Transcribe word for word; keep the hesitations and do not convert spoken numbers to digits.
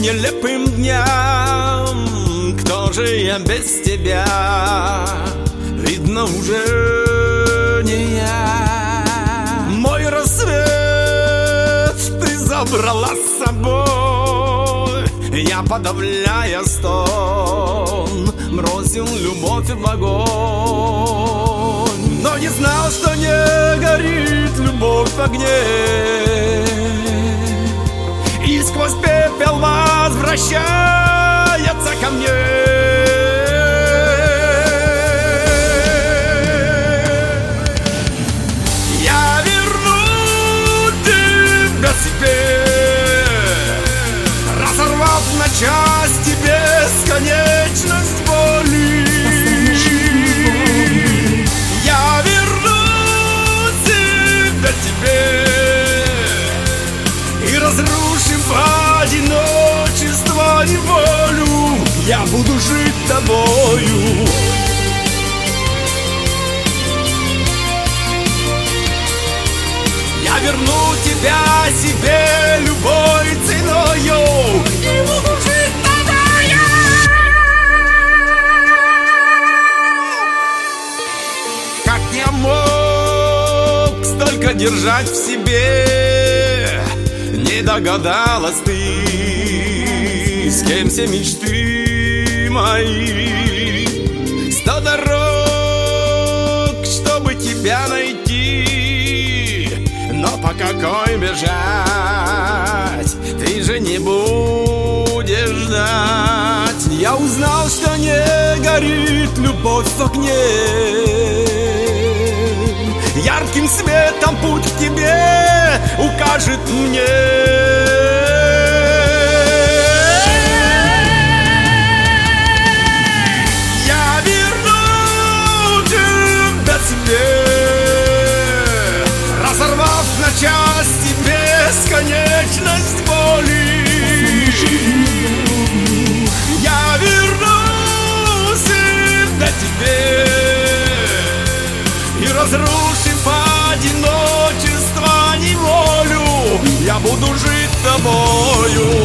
нелепым дням. Кто же я без тебя? Видно, уже не я. Мой рассвет ты забрала с собой. Я, подавляя стон, бросил любовь в огонь. Но не знал, что не горит любовь в огне, и сквозь пепел возвращается ко мне. Я верну тебя себе, разорвав на части бесконечность боли. Я верну себя тебе, и разрушив одиночество и волю, я буду жить тобою. Я верну тебя себе любой ценою, и буду жить тобою. Как я мог столько держать в себе? Не догадалась ты, с кем все мечты мои. Сто дорог, чтобы тебя найти, но по какой бежать, ты же не будешь ждать. Я узнал, что не горит любовь в огне, ярким светом путь к тебе укажет мне. Я верну тебя себе, разорвав на части бесконечность боли. Я верну себя тебе, и разрушив одиночество, неволю, я буду жить тобою.